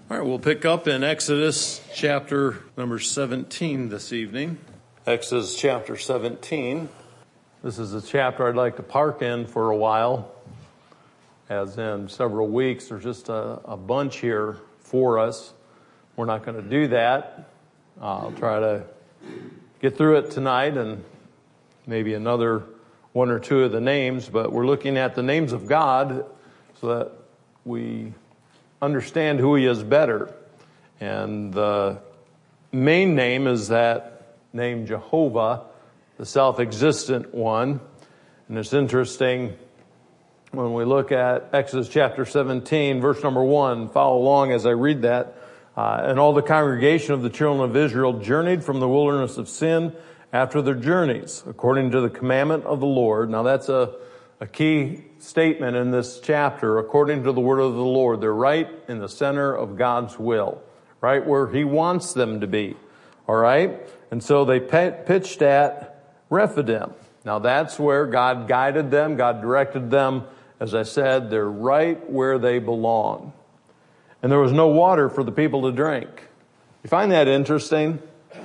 All right, we'll pick up in Exodus chapter number 17 this evening. Exodus chapter 17. This is a chapter I'd like to park in for a while, as in several weeks. There's just a bunch here for us. We're not going to do that. I'll try to get through it tonight and maybe another one or two of the names, but we're looking at the names of God so that we understand who He is better. And the main name is that name Jehovah, the self-existent one. And it's interesting when we look at Exodus chapter 17, verse number 1, follow along as I read that. And all the congregation of the children of Israel journeyed from the wilderness of Sin after their journeys, according to the commandment of the Lord. Now that's a key statement in this chapter, according to the word of the Lord. They're right in the center of God's will, right where He wants them to be. All right? And so they pitched at Rephidim. Now that's where God guided them, God directed them. As I said, they're right where they belong. And there was no water for the people to drink. You find that interesting?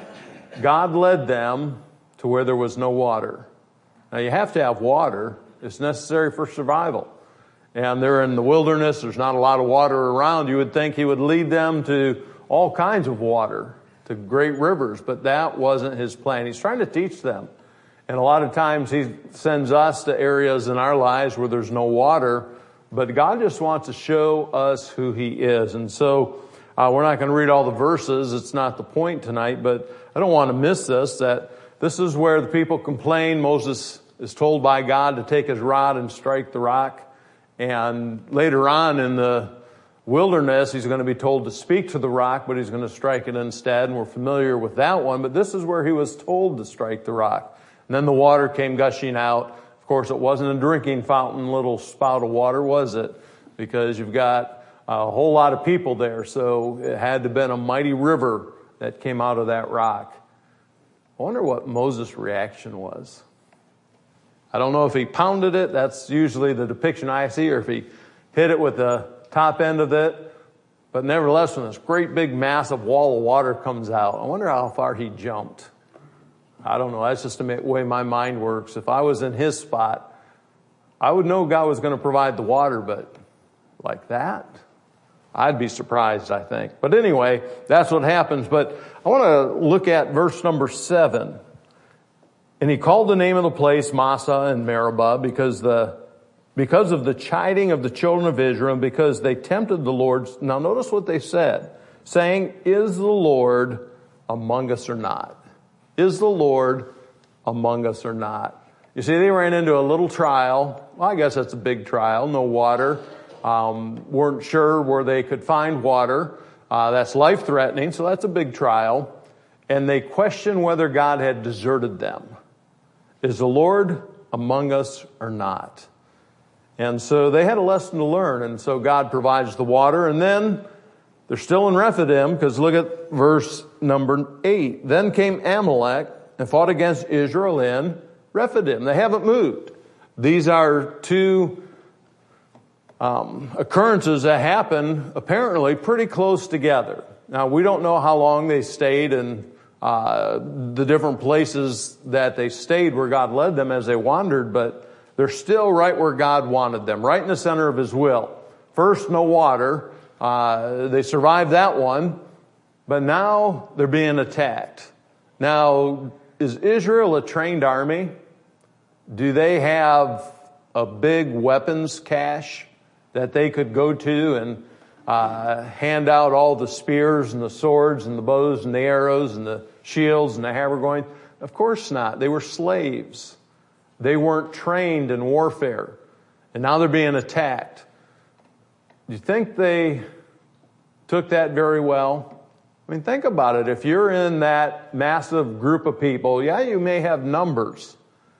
God led them to where there was no water. Now you have to have water. It's necessary for survival. And they're in the wilderness. There's not a lot of water around. You would think He would lead them to all kinds of water, to great rivers, but that wasn't His plan. He's trying to teach them. And a lot of times He sends us to areas in our lives where there's no water, but God just wants to show us who He is. And so we're not going to read all the verses. It's not the point tonight, but I don't want to miss this, that this is where the people complain. Moses is told by God to take his rod and strike the rock. And later on in the wilderness, he's going to be told to speak to the rock, but he's going to strike it instead. And we're familiar with that one. But this is where he was told to strike the rock. And then the water came gushing out. Of course, it wasn't a drinking fountain, little spout of water, was it? Because you've got a whole lot of people there. So it had to have been a mighty river that came out of that rock. I wonder what Moses' reaction was. I don't know if he pounded it. That's usually the depiction I see, or if he hit it with the top end of it. But nevertheless, when this great big massive wall of water comes out, I wonder how far he jumped. I don't know. That's just the way my mind works. If I was in his spot, I would know God was going to provide the water, but like that, I'd be surprised, I think. But anyway, that's what happens. But I want to look at verse number 7. And he called the name of the place Massah and Meribah because of the chiding of the children of Israel, and because they tempted the Lord. Now notice what they said, saying, "Is the Lord among us or not? Is the Lord among us or not?" You see, they ran into a little trial. Well, I guess that's a big trial. No water. Weren't sure where they could find water. That's life-threatening, so that's a big trial. And they questioned whether God had deserted them. Is the Lord among us or not? And so they had a lesson to learn. And so God provides the water. And then they're still in Rephidim, because look at verse number 8. Then came Amalek and fought against Israel in Rephidim. They haven't moved. These are two occurrences that happen apparently pretty close together. Now, we don't know how long they stayed in the different places that they stayed where God led them as they wandered, but they're still right where God wanted them, right in the center of His will. First, no water. They survived that one, but now they're being attacked. Now, is Israel a trained army? Do they have a big weapons cache that they could go to and hand out all the spears and the swords and the bows and the arrows and the shields and the hammer going? Of course not. They were slaves. They weren't trained in warfare. And now they're being attacked. Do you think they took that very well? I mean, think about it. If you're in that massive group of people, yeah, you may have numbers,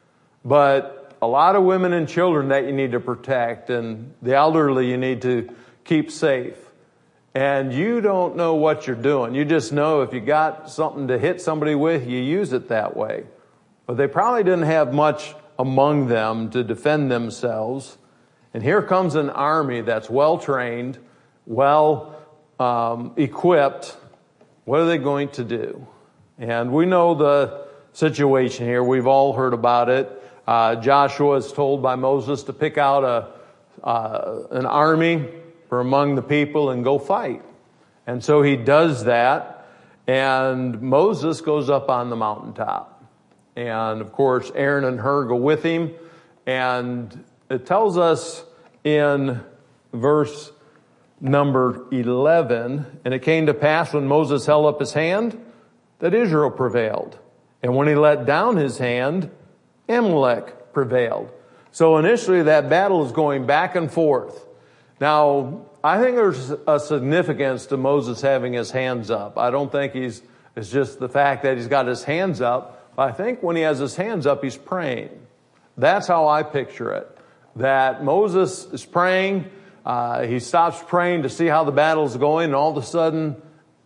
but a lot of women and children that you need to protect, and the elderly you need to keep safe. And you don't know what you're doing. You just know if you got something to hit somebody with, you use it that way. But they probably didn't have much among them to defend themselves. And here comes an army that's well trained, well equipped, what are they going to do? And we know the situation here. We've all heard about it. Joshua is told by Moses to pick out an army from among the people and go fight. And so he does that, and Moses goes up on the mountaintop. And of course, Aaron and Hur go with him. And it tells us in verse number 11, and it came to pass when Moses held up his hand that Israel prevailed. And when he let down his hand, Amalek prevailed. So initially that battle is going back and forth. Now, I think there's a significance to Moses having his hands up. I don't think it's just the fact that he's got his hands up. But I think when he has his hands up, he's praying. That's how I picture it. That Moses is praying. He stops praying to see how the battle's going, and all of a sudden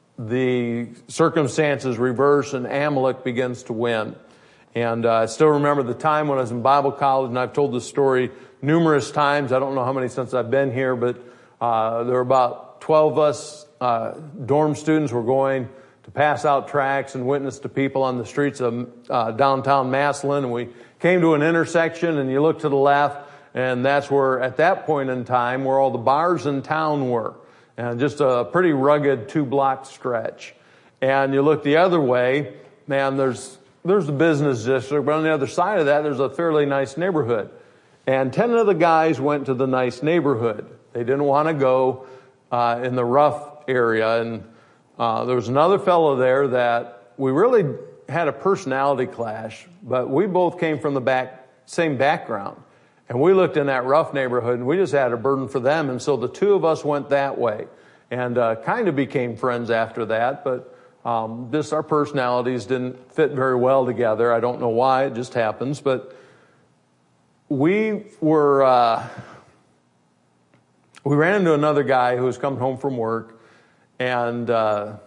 the circumstances reverse and Amalek begins to win. And I still remember the time when I was in Bible college, and I've told this story numerous times. I don't know how many since I've been here, but there were about 12 of us dorm students were going to pass out tracts and witness to people on the streets of downtown Massillon. And we came to an intersection, and you look to the left, and that's where, at that point in time, where all the bars in town were. And just a pretty rugged 2-block stretch. And you look the other way, man, there's the business district, but on the other side of that, there's a fairly nice neighborhood. And 10 of the guys went to the nice neighborhood. They didn't want to go in the rough area. And there was another fellow there that we really had a personality clash, but we both came from the same background. And we looked in that rough neighborhood, and we just had a burden for them. And so the two of us went that way and kind of became friends after that. But just our personalities didn't fit very well together. I don't know why. It just happens. But we ran into another guy who was coming home from work. And the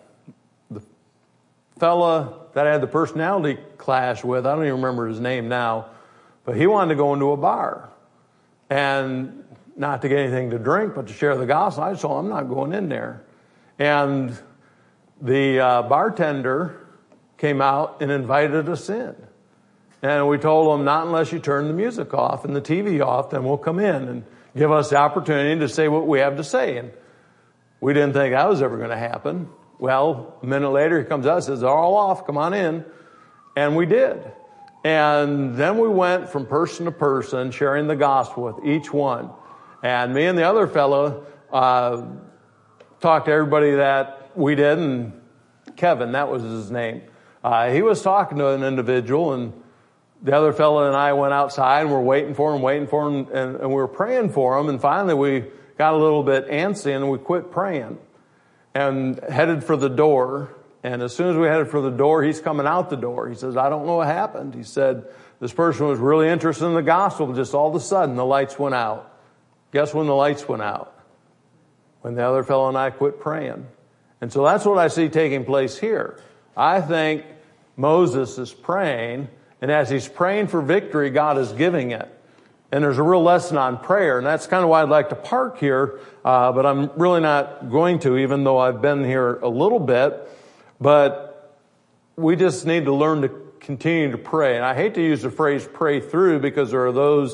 fella that I had the personality clash with, I don't even remember his name now, but he wanted to go into a bar. And not to get anything to drink, but to share the gospel. I told him, I'm not going in there. And the bartender came out and invited us in. And we told him, not unless you turn the music off and the TV off, then we'll come in and give us the opportunity to say what we have to say. And we didn't think that was ever going to happen. Well, a minute later, he comes out and says, they're all off, come on in. And we did. And then we went from person to person, sharing the gospel with each one. And me and the other fellow talked to everybody that we did, and Kevin, that was his name. He was talking to an individual, and the other fellow and I went outside, and we're waiting for him, and we were praying for him. And finally, we got a little bit antsy, and we quit praying and headed for the door. And as soon as we headed for the door, he's coming out the door. He says, I don't know what happened. He said, this person was really interested in the gospel, but just all of a sudden the lights went out. Guess when the lights went out? When the other fellow and I quit praying. And so that's what I see taking place here. I think Moses is praying, and as he's praying for victory, God is giving it. And there's a real lesson on prayer, and that's kind of why I'd like to park here, but I'm really not going to, even though I've been here a little bit. But we just need to learn to continue to pray. And I hate to use the phrase pray through, because there are those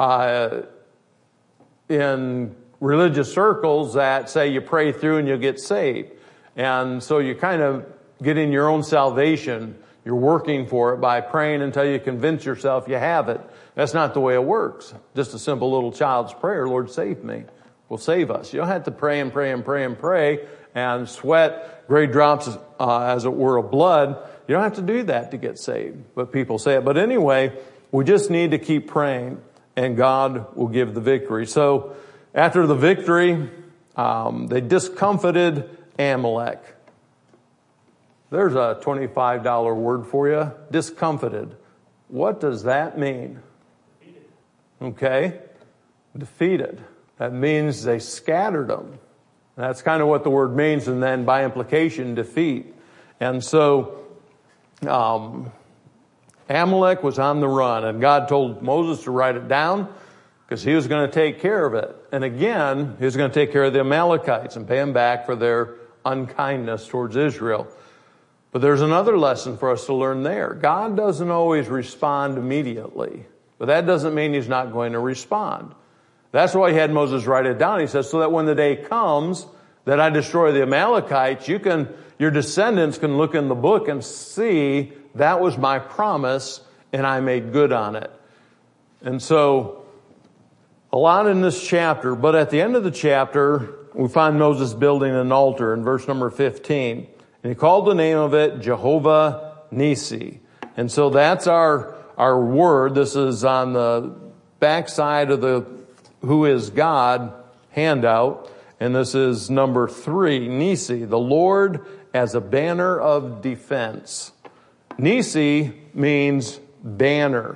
in religious circles that say you pray through and you'll get saved. And so you kind of get in your own salvation. You're working for it by praying until you convince yourself you have it. That's not the way it works. Just a simple little child's prayer, Lord, save me, will save us. You don't have to pray and pray and pray and pray and sweat great drops, as it were, of blood. You don't have to do that to get saved, but people say it. But anyway, we just need to keep praying, and God will give the victory. So after the victory, they discomfited Amalek. There's a $25 word for you, discomfited. What does that mean? Okay, defeated. That means they scattered them. That's kind of what the word means, and then by implication, defeat. And so Amalek was on the run, and God told Moses to write it down, because he was going to take care of it. And again, he was going to take care of the Amalekites and pay them back for their unkindness towards Israel. But there's another lesson for us to learn there. God doesn't always respond immediately, but that doesn't mean he's not going to respond. That's why he had Moses write it down. He says, so that when the day comes that I destroy the Amalekites, your descendants can look in the book and see that was my promise and I made good on it. And so, a lot in this chapter, but at the end of the chapter, we find Moses building an altar in verse number 15. And he called the name of it Jehovah Nissi. And so that's our word. This is on the backside of the Who is God handout. And this is number 3, Nissi, the Lord as a banner of defense. Nissi means banner.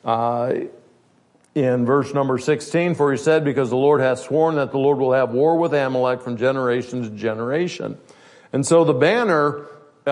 In verse number 16, for he said, because the Lord hath sworn that the Lord will have war with Amalek from generation to generation. And so the banner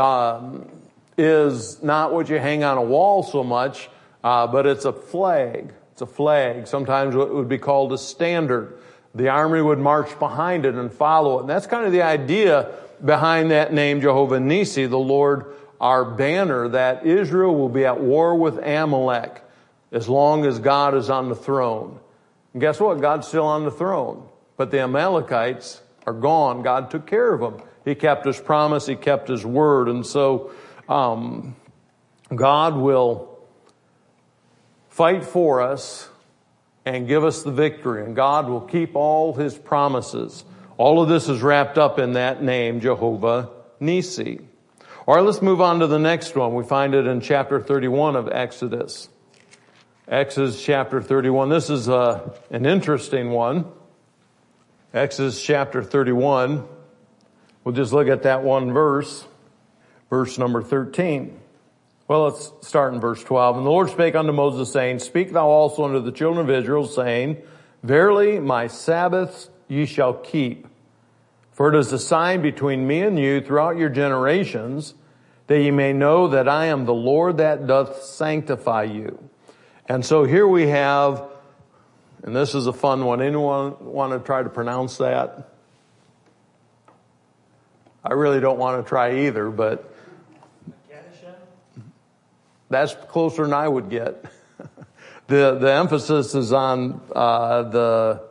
is not what you hang on a wall so much, but it's a flag. It's a flag. Sometimes it would be called a standard. The army would march behind it and follow it. And that's kind of the idea behind that name, Jehovah Nissi, the Lord our banner, that Israel will be at war with Amalek as long as God is on the throne. And guess what? God's still on the throne. But the Amalekites are gone. God took care of them. He kept his promise. He kept his word. And so God will fight for us and give us the victory. And God will keep all his promises. All of this is wrapped up in that name, Jehovah Nissi. All right, let's move on to the next one. We find it in chapter 31 of Exodus. Exodus chapter 31. This is an interesting one. Exodus chapter 31. We'll just look at that one verse. Verse number 13. Well, let's start in verse 12. And the Lord spake unto Moses, saying, speak thou also unto the children of Israel, saying, verily my Sabbaths ye shall keep. For it is a sign between me and you throughout your generations, that ye may know that I am the Lord that doth sanctify you. And so here we have, and this is a fun one. Anyone want to try to pronounce that? I really don't want to try either, but that's closer than I would get. The emphasis is on the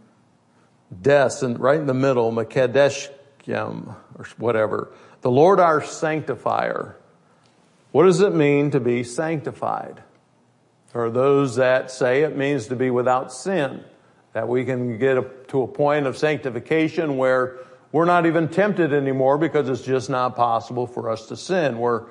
des, and right in the middle, Makadeshkim, or whatever. The Lord our sanctifier. What does it mean to be sanctified? There are those that say it means to be without sin, that we can get to a point of sanctification where we're not even tempted anymore because it's just not possible for us to sin. We're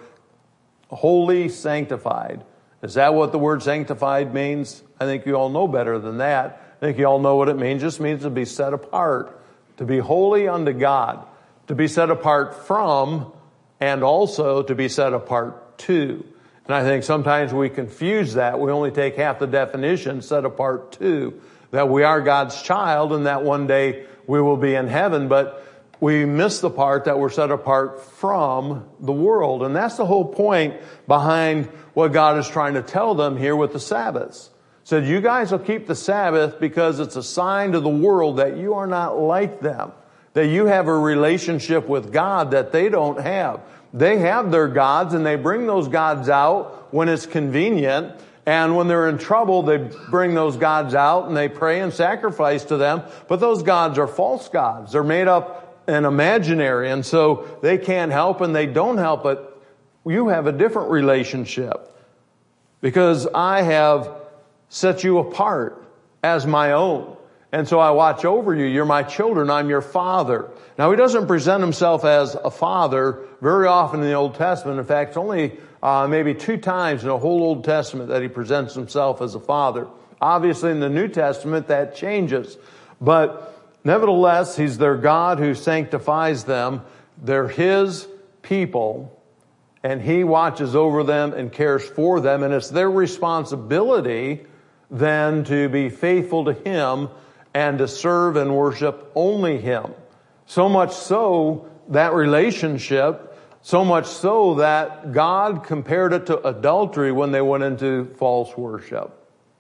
wholly sanctified. Is that what the word sanctified means? I think you all know better than that. I think you all know what it means. It just means to be set apart, to be holy unto God, to be set apart from, and also to be set apart to. And I think sometimes we confuse that. We only take half the definition, set apart to, that we are God's child and that one day we will be in heaven, but we miss the part that we're set apart from the world. And that's the whole point behind what God is trying to tell them here with the Sabbaths. Said, you guys will keep the Sabbath because it's a sign to the world that you are not like them, that you have a relationship with God that they don't have. They have their gods and they bring those gods out when it's convenient. And when they're in trouble, they bring those gods out and they pray and sacrifice to them. But those gods are false gods. They're made up and imaginary. And so they can't help and they don't help. But you have a different relationship because I have set you apart as my own. And so I watch over you. You're my children. I'm your father. Now, he doesn't present himself as a father very often in the Old Testament. In fact, it's only maybe 2 times in the whole Old Testament that he presents himself as a father. Obviously, in the New Testament, that changes. But nevertheless, he's their God who sanctifies them. They're his people, and he watches over them and cares for them. And it's their responsibility then to be faithful to him and to serve and worship only him. So much so, that relationship, so much so that God compared it to adultery when they went into false worship.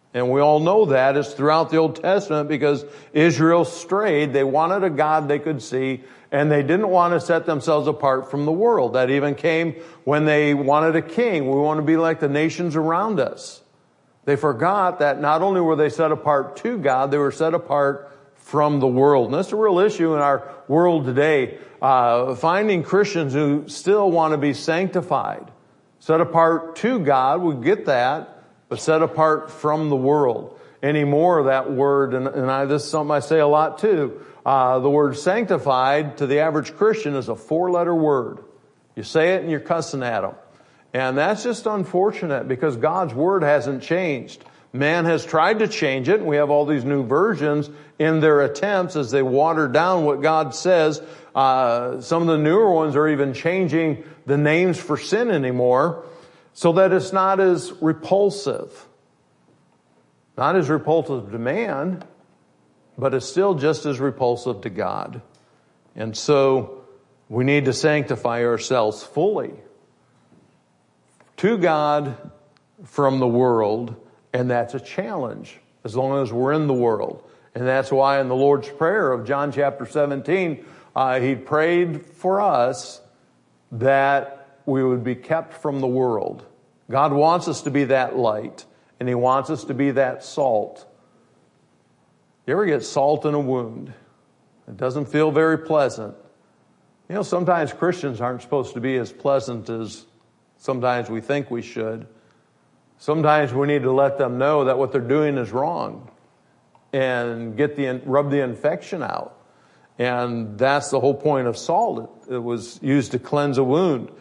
And we all know that. It's throughout the Old Testament because Israel strayed. They wanted a God they could see, and they didn't want to set themselves apart from the world. That even came when they wanted a king. We want to be like the nations around us. They forgot that not only were they set apart to God, they were set apart from the world. And that's a real issue in our world today. Finding Christians who still want to be sanctified. Set apart to God, we get that. But set apart from the world. Any more of that word, this is something I say a lot too. The word sanctified to the average Christian is a 4-letter word. You say it and you're cussing at them. And that's just unfortunate because God's word hasn't changed. Man has tried to change it, and we have all these new versions in their attempts as they water down what God says. Some of the newer ones are even changing the names for sin anymore, so that it's not as repulsive. Not as repulsive to man, but it's still just as repulsive to God. And so we need to sanctify ourselves fully to God from the world, and that's a challenge as long as we're in the world. And that's why in the Lord's Prayer of John chapter 17, he prayed for us that we would be kept from the world. God wants us to be that light, and He wants us to be that salt. You ever get salt in a wound? It doesn't feel very pleasant. You know, sometimes Christians aren't supposed to be as pleasant as sometimes we think we should. Sometimes we need to let them know that what they're doing is wrong and rub the infection out. And that's the whole point of salt. It was used to cleanse a wound.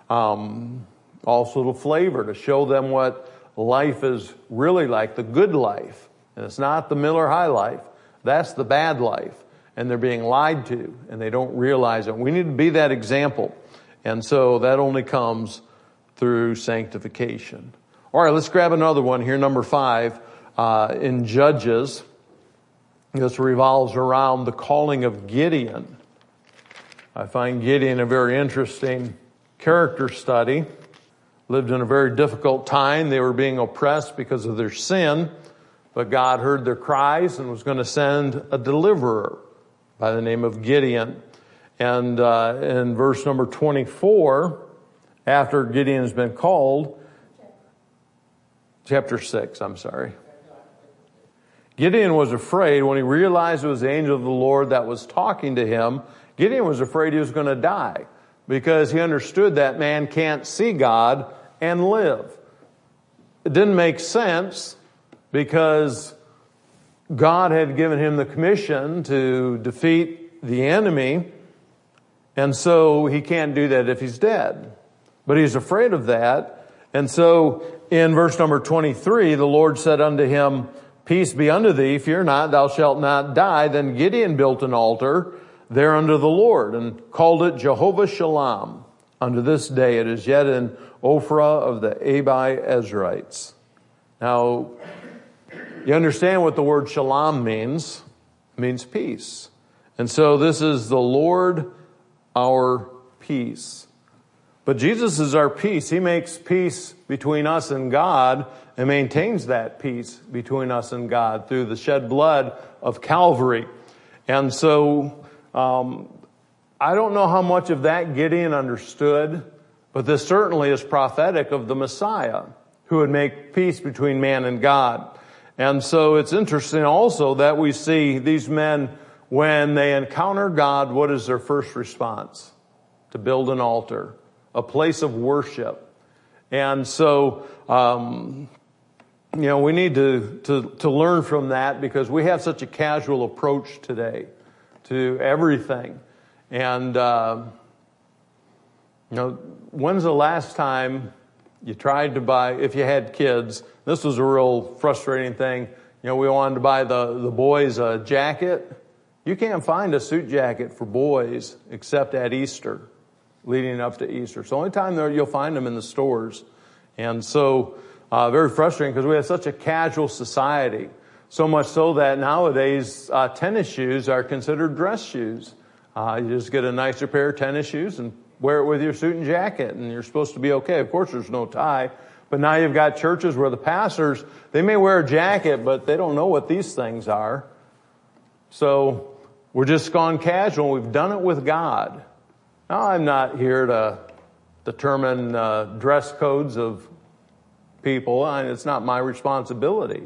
Also to flavor, to show them what life is really like, the good life. And it's not the Miller High life. That's the bad life. And they're being lied to, and they don't realize it. We need to be that example. And so that only comes through sanctification. All right, let's grab another one here, number 5, in Judges. This revolves around the calling of Gideon. I find Gideon a very interesting character study. Lived in a very difficult time. They were being oppressed because of their sin, but God heard their cries and was going to send a deliverer by the name of Gideon. And in verse number 24, after Gideon has been called, chapter 6, I'm sorry. Gideon was afraid when he realized it was the angel of the Lord that was talking to him. Gideon was afraid he was going to die because he understood that man can't see God and live. It didn't make sense because God had given him the commission to defeat the enemy, and so he can't do that if he's dead. But he's afraid of that. And so in verse number 23, the Lord said unto him, Peace be unto thee, fear not, thou shalt not die. Then Gideon built an altar there unto the Lord and called it Jehovah Shalom. Unto this day it is yet in Ophrah of the Abi-Ezrites. Now, you understand what the word shalom means. It means peace. And so this is the Lord our peace. But Jesus is our peace. He makes peace between us and God and maintains that peace between us and God through the shed blood of Calvary. And so I don't know how much of that Gideon understood, but this certainly is prophetic of the Messiah who would make peace between man and God. And so it's interesting also that we see these men, when they encounter God, what is their first response? To build an altar, a place of worship. And so, we need to learn from that because we have such a casual approach today to everything. And, when's the last time you tried to buy, if you had kids, this was a real frustrating thing. We wanted to buy the boys a jacket. You can't find a suit jacket for boys except at Easter, leading up to Easter. It's the only time you'll find them in the stores. And so, very frustrating because we have such a casual society. So much so that nowadays, tennis shoes are considered dress shoes. You just get a nicer pair of tennis shoes and wear it with your suit and jacket, and you're supposed to be okay. Of course, there's no tie, But now you've got churches where the pastors, they may wear a jacket, but they don't know what these things are. So we're just gone casual. We've done it with God. Now, I'm not here to determine dress codes of people. It's not my responsibility.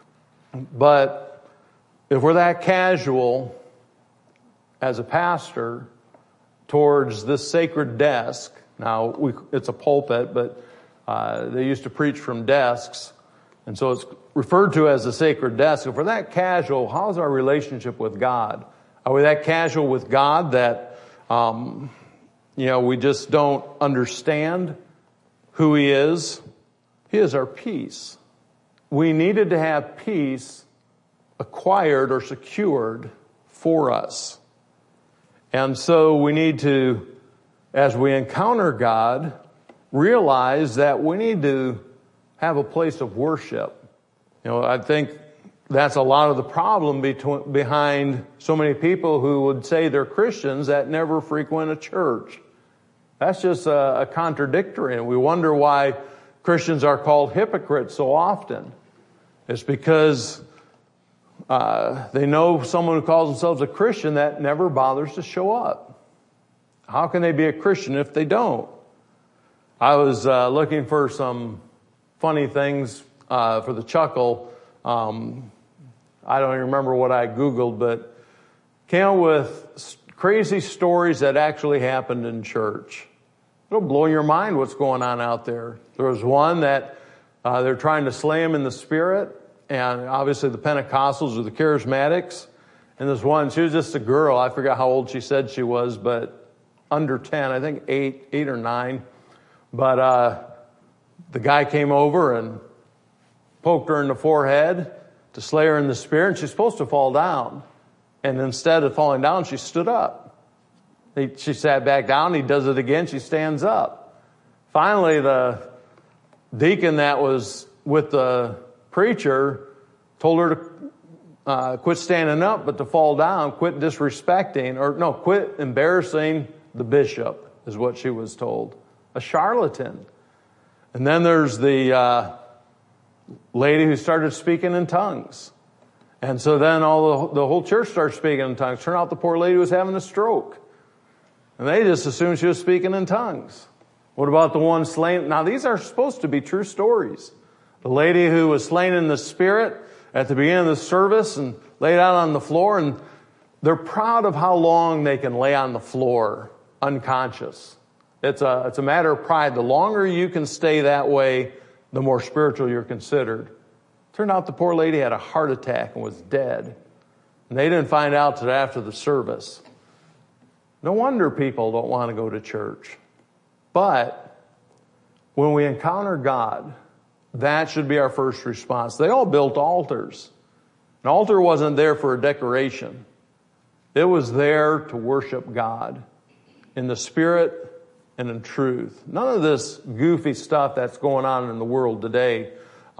But if we're that casual as a pastor towards this sacred desk, now it's a pulpit, but they used to preach from desks, and so it's referred to as the sacred desk. If we're that casual, how's our relationship with God? Are we that casual with God that, we just don't understand who He is? He is our peace. We needed to have peace acquired or secured for us. And so we need to, as we encounter God, realize that we need to have a place of worship. I think that's a lot of the problem behind so many people who would say they're Christians that never frequent a church. That's just a contradictory, and we wonder why Christians are called hypocrites so often. It's because they know someone who calls themselves a Christian that never bothers to show up. How can they be a Christian if they don't? I was looking for some funny things for the chuckle. I don't even remember what I Googled, but came up with crazy stories that actually happened in church. It'll blow your mind what's going on out there. There was one that they're trying to slay him in the spirit, and obviously the Pentecostals or the Charismatics. And this one, she was just a girl. I forgot how old she said she was, but under 10, I think 8 or 9. But the guy came over and poked her in the forehead to slay her in the spirit, and she's supposed to fall down. And instead of falling down, she stood up. She sat back down. He does it again. She stands up. Finally, the deacon that was with the preacher told her to quit standing up, but to fall down, quit quit embarrassing the bishop, is what she was told. A charlatan. And then there's the lady who started speaking in tongues. And so then the whole church started speaking in tongues. Turned out the poor lady was having a stroke. And they just assumed she was speaking in tongues. What about the one slain? Now, these are supposed to be true stories. The lady who was slain in the spirit at the beginning of the service and laid out on the floor, and they're proud of how long they can lay on the floor unconscious. It's a matter of pride. The longer you can stay that way, the more spiritual you're considered. Turned out the poor lady had a heart attack and was dead. And they didn't find out till after the service. No wonder people don't want to go to church. But when we encounter God, that should be our first response. They all built altars. An altar wasn't there for a decoration. It was there to worship God in the spirit and in truth. None of this goofy stuff that's going on in the world today,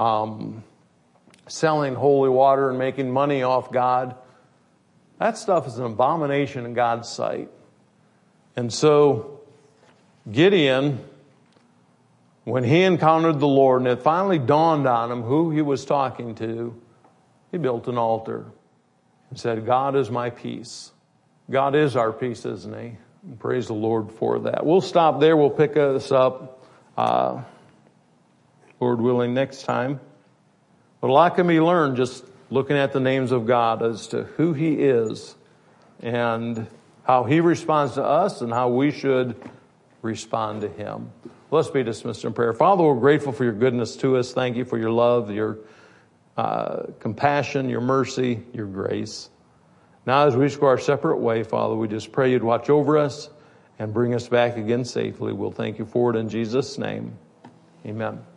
selling holy water and making money off God. That stuff is an abomination in God's sight. And so Gideon, when he encountered the Lord and it finally dawned on him who he was talking to, he built an altar and said, God is my peace. God is our peace, isn't He? And praise the Lord for that. We'll stop there. We'll pick this up, Lord willing, next time. But a lot can be learned just looking at the names of God as to who He is and how He responds to us and how we should respond to Him. Let's be dismissed in prayer. Father, we're grateful for Your goodness to us. Thank You for Your love, Your compassion, Your mercy, Your grace. Now as we go our separate way, Father, we just pray You'd watch over us and bring us back again safely. We'll thank You for it in Jesus' name. Amen.